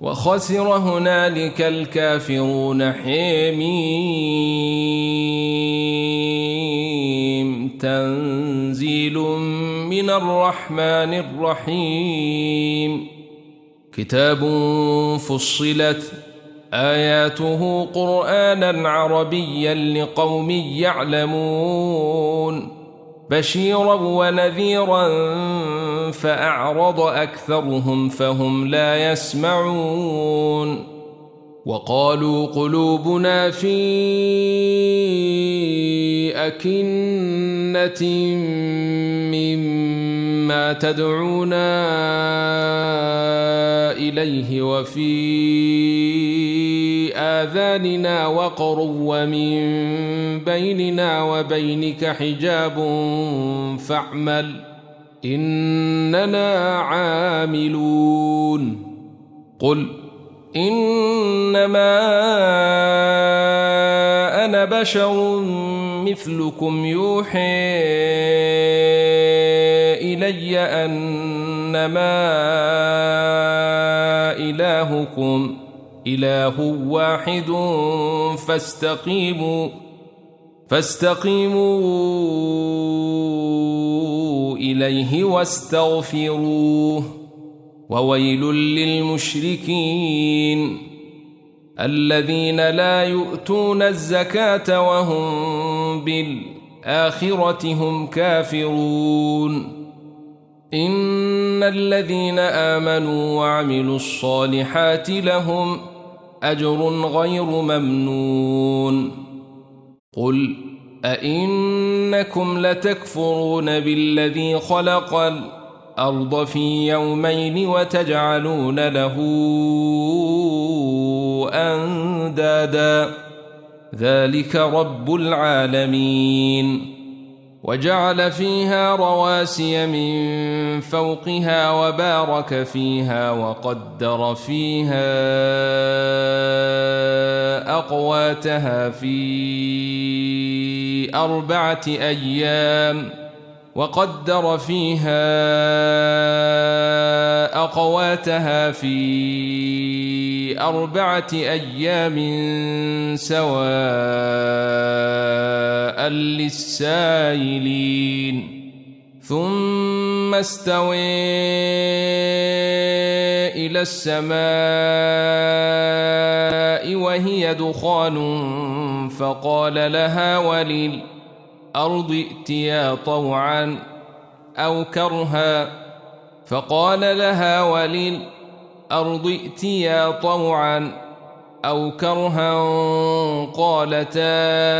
وخسر هنالك الكافرون. حميم تنزيل من الرحمن الرحيم. كتاب فصلت آياته قرآنا عربيا لقوم يعلمون بشيرا ونذيرا فأعرض أكثرهم فهم لا يسمعون. وقالوا قلوبنا في أكنة مما تدعونا إليه وفي آذاننا وقر ومن بيننا وبينك حجاب فاعمل إننا عاملون. قل إنما أنا بشر مثلكم يوحي إلي أنما إلهكم إله واحد فاستقيموا إليه واستغفروه. وويل للمشركين الذين لا يؤتون الزكاة وهم بالآخرة هم كافرون. إن الذين آمنوا وعملوا الصالحات لهم أجر غير ممنون. قل أئنكم لتكفرون بالذي خلق الأرض في يومين وتجعلون له أندادا ذلك رب العالمين. وجعل فيها رواسي من فوقها وبارك فيها وقدر فيها أقواتها في 4 أيام سواء للسائلين. ثم استوى إلى السماء وهي دخان فقال لها وللأرض ائتيا طوعا أو كرها قالتا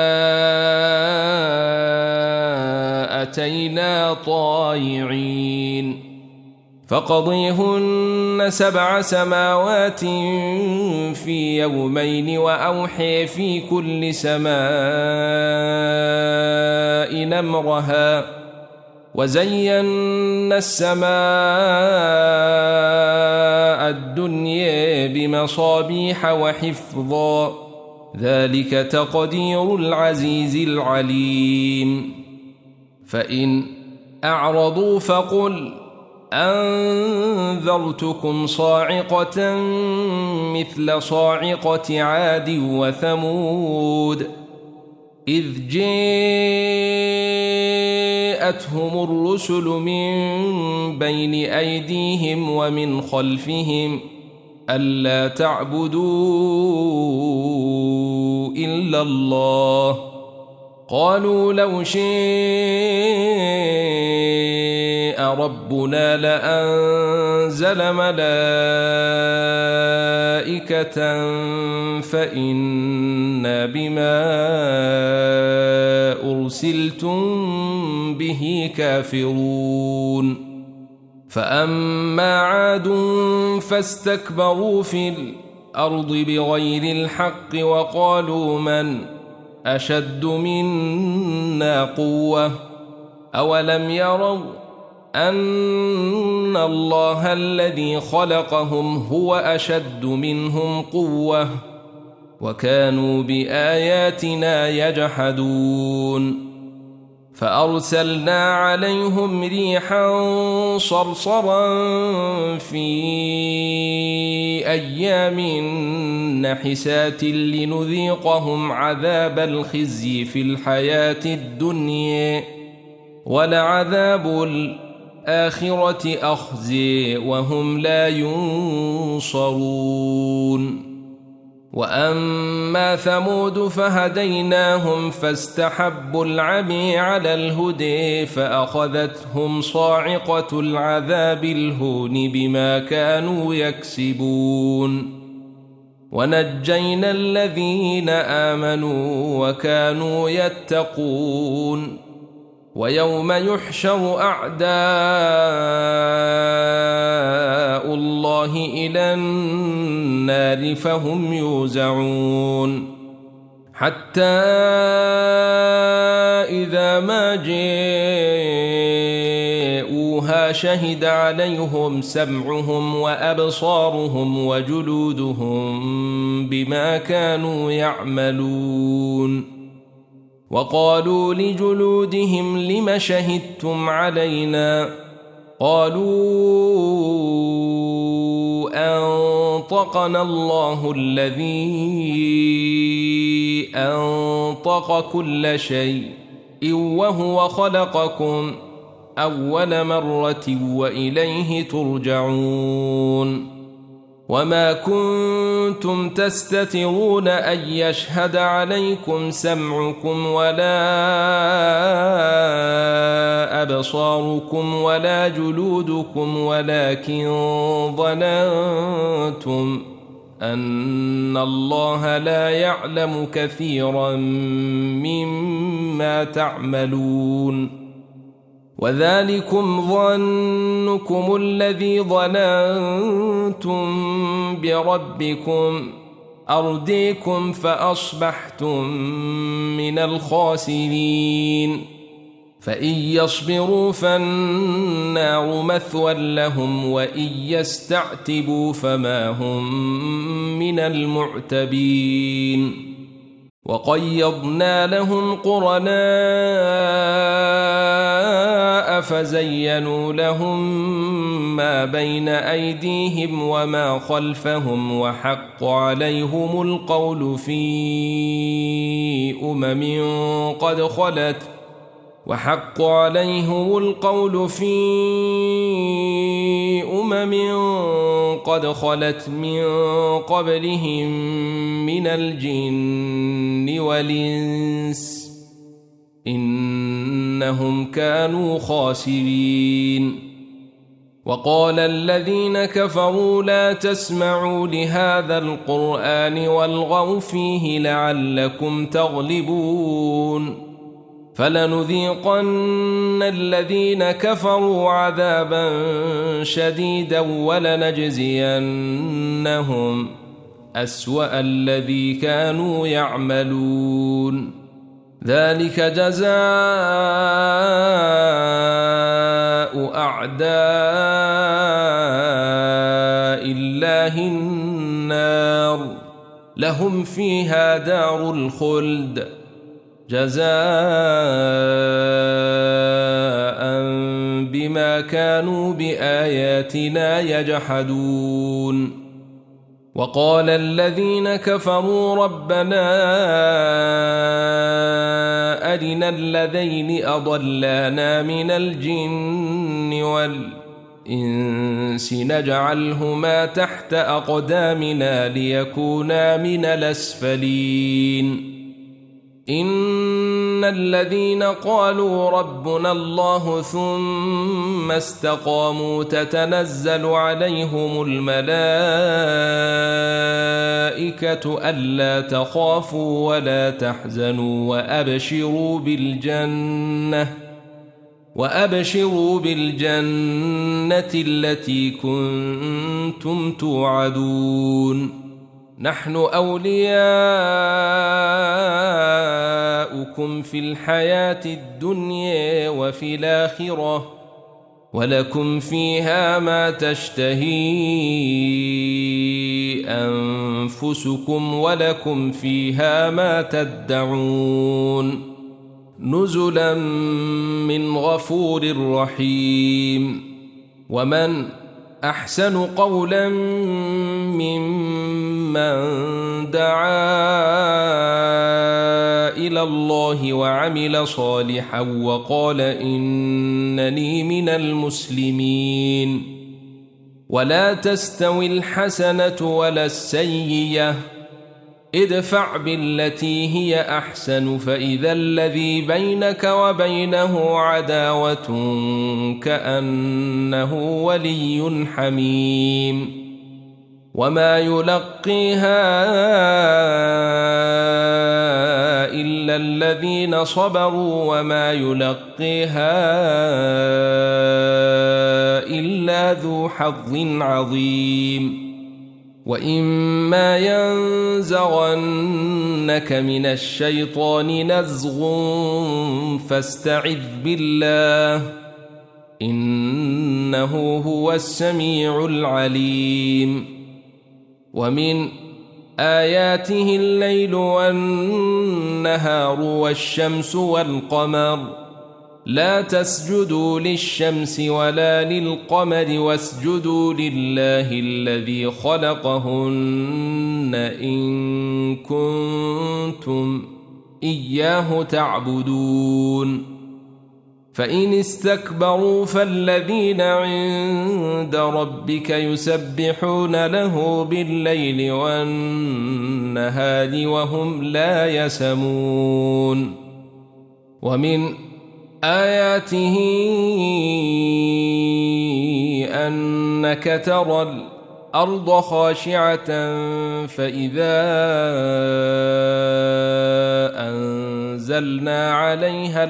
أتينا طائعين. فقضيهن 7 سماوات في يومين وأوحي في كل سماء أمرها وزينا السماء الدنيا بمصابيح وحفظا ذلك تقدير العزيز العليم. فإن أعرضوا فقل أنذرتكم صاعقة مثل صاعقة عاد وثمود إذ جاءتهم الرسل من بين أيديهم ومن خلفهم ألا تعبدوا إلا الله قالوا لو شاء ربنا لأنزل ملائكة فإنا بما أرسلتم به كافرون. فأما عاد فاستكبروا في الأرض بغير الحق وقالوا من أشد منا قوة أولم يروا أن الله الذي خلقهم هو أشد منهم قوة وكانوا بآياتنا يجحدون. فأرسلنا عليهم ريحا صرصرا في أيام نحسات لنذيقهم عذاب الخزي في الحياة الدنيا ولعذاب الآخرة أخزي وهم لا ينصرون. وأما ثمود فهديناهم فاستحبوا العمي على الهدى فأخذتهم صاعقة العذاب الهون بما كانوا يكسبون. ونجينا الذين آمنوا وكانوا يتقون. ويوم يحشر أعداء الله إلى النار فهم يوزعون حتى إذا ما جاءوها شهد عليهم سمعهم وأبصارهم وجلودهم بما كانوا يعملون. وقالوا لجلودهم لم شهدتم علينا قالوا أنطقنا الله الذي أنطق كل شيء وهو خلقكم أول مرة وإليه ترجعون. وما كنتم تستترون أن يشهد عليكم سمعكم ولا أبصاركم ولا جلودكم ولكن ظننتم أن الله لا يعلم كثيرا مما تعملون. وذلكم ظنكم الذي ظننتم بربكم أرديكم فأصبحتم من الخاسرين. فإن يصبروا فالنار مثوى لهم وإن يستعتبوا فما هم من المعتبين. وقيضنا لهم قرناء فزينوا لهم ما بين أيديهم وما خلفهم وحق عليهم القول في قد خلت من قبلهم من الجن والإنس إنهم كانوا خاسرين. وقال الذين كفروا لا تسمعوا لهذا القرآن والغوا فيه لعلكم تغلبون. فلنذيقن الذين كفروا عذابا شديدا ولنجزينهم أسوأ الذي كانوا يعملون. ذلك جزاء أعداء الله النار لهم فيها دار الخلد جزاء بما كانوا بآياتنا يجحدون. وقال الذين كفروا ربنا أرنا الذين أضلانا من الجن والإنس نجعلهما تحت أقدامنا ليكونا من الأسفلين. إن الذين قالوا ربنا الله ثم استقاموا تتنزل عليهم الملائكة ألا تخافوا ولا تحزنوا وأبشروا بالجنة التي كنتم توعدون. نحن أولياؤكم في الحياة الدنيا وفي الآخرة ولكم فيها ما تشتهي أنفسكم ولكم فيها ما تدعون. نزلا من غفور رحيم. ومن أحسن قولا ممن دعا إلى الله وعمل صالحا وقال إنني من المسلمين. ولا تستوي الحسنة ولا السيئة، ادفع بالتي هي أحسن فإذا الذي بينك وبينه عداوة كأنه ولي حميم. وما يلقيها إلا الذين صبروا وما يلقيها إلا ذو حظ عظيم. وإما ينزغنك من الشيطان نزغ فاستعذ بالله إنه هو السميع العليم. ومن آياته الليل والنهار والشمس والقمر، لا تسجدوا للشمس ولا للقمر واسجدوا لله الذي خلقهن إن كنتم إياه تعبدون. فإن استكبروا فالذين عند ربك يسبحون له بالليل والنهار وهم لا يسمون. ومن آياته أنك ترى الأرض خاشعة فإذا أنزلنا عليها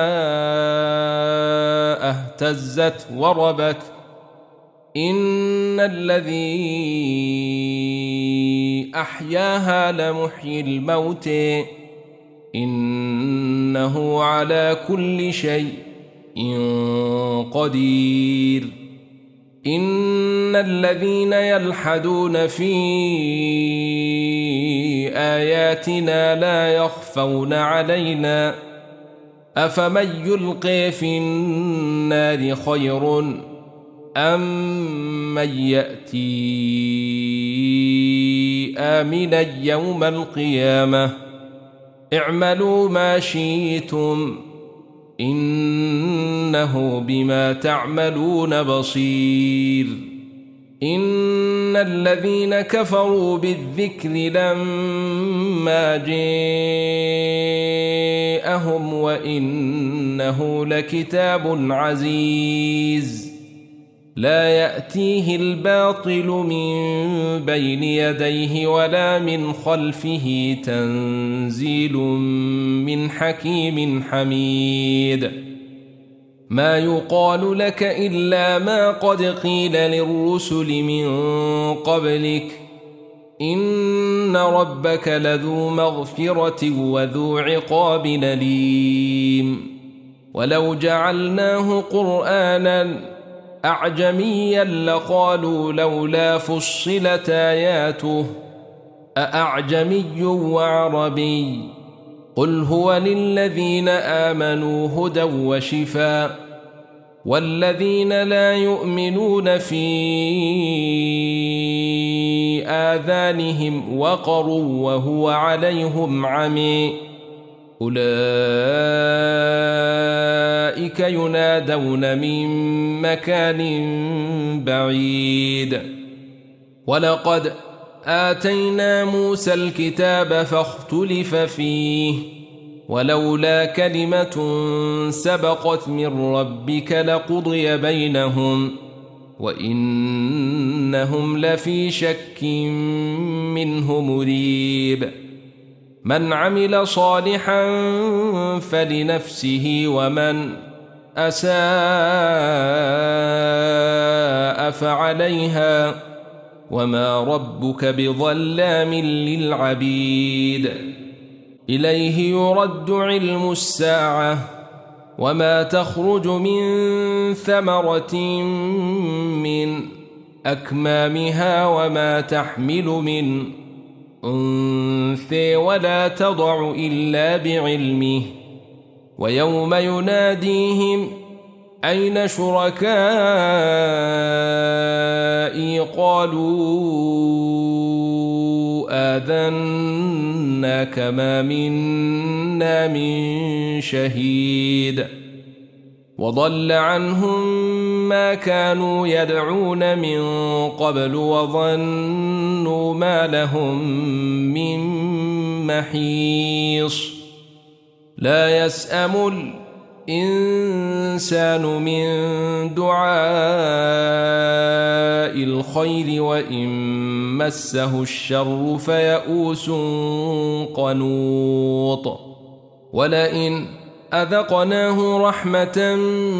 الماء اهتزت وربت إن الذي أحياها لمحيي الموت إنه على كل شيء قدير. إن الذين يلحدون في آياتنا لا يخفون علينا أفمن يلقي في النار خير أم من يأتي آمنا يوم القيامة اعملوا ما شئتم إنه بما تعملون بصير. إن الذين كفروا بالذكر لما جاءهم وإنه لكتاب عزيز لا يأتيه الباطل من بين يديه ولا من خلفه تنزيل من حكيم حميد. ما يقال لك إلا ما قد قيل للرسل من قبلك إن ربك لذو مغفرة وذو عقاب أليم. ولو جعلناه قرآنا أعجميا لقالوا لولا فصلت آياته أأعجمي وعربي قل هو للذين آمنوا هدى وشفاء والذين لا يؤمنون في آذانهم وقر وهو عليهم عمي أولئك ينادون من مكان بعيد. ولقد آتينا موسى الكتاب فاختلف فيه ولولا كلمة سبقت من ربك لقضي بينهم وإنهم لفي شك منه مريب. من عمل صالحا فلنفسه ومن أساء فعليها وما ربك بظلام للعبيد. إليه يرد علم الساعة وما تخرج من ثمرة من أكمامها وما تحمل من أنثى ولا تضع إلا بعلمه ويوم يناديهم أين شركائي قالوا آذناك ما منا من شهيد وضل عنهم ما كانوا يدعون من قبل وظنوا ما لهم من محيص لا يسأم الإنسان من دعاء الخير وإن مسه الشر فيئوس قنوط ولئن أذقناه رحمة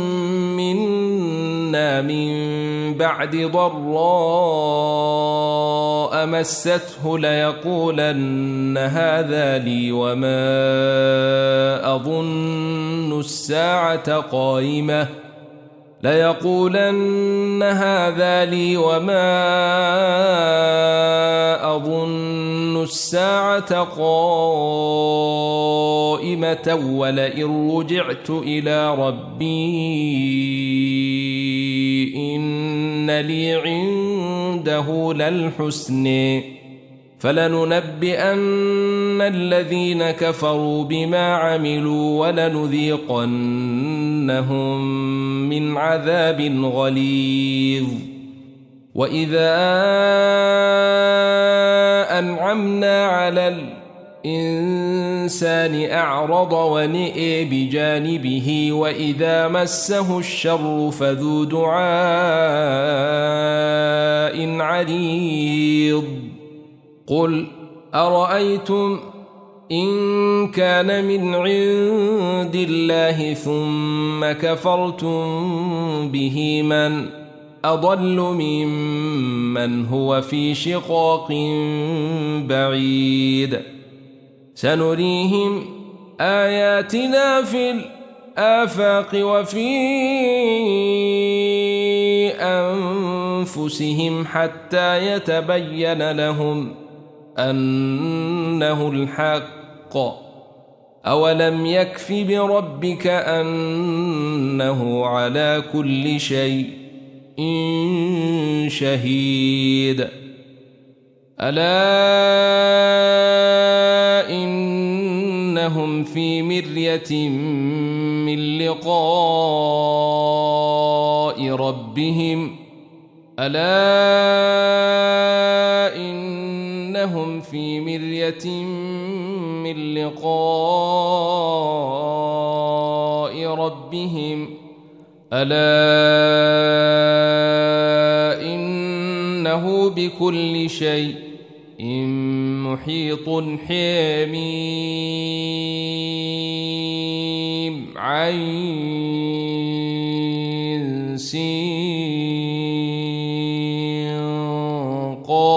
منا من بعد ضراء مسته ليقولن هذا لي وما أظن الساعة قائمة ولئن رجعت إلى ربي إن لي عنده للحسن فلننبئن الذين كفروا بما عملوا ولنذيقنهم من عذاب غليظ وإذا أنعمنا على الإنسان أعرض ونئ بجانبه وإذا مسه الشر فذو دعاء عريض قل أرأيتم إن كان من عند الله ثم كفرتم به من أضل ممن هو في شقاق بعيد سنريهم آياتنا في الآفاق وفي أنفسهم حتى يتبين لهم أنه الحق أولم يكف بربك أنه على كل شيء شهيد ألا إنهم في مرية من لقاء ربهم إنهم في مرية من لقاء ربهم إنه بكل شيء محيط حميم عين سين قاف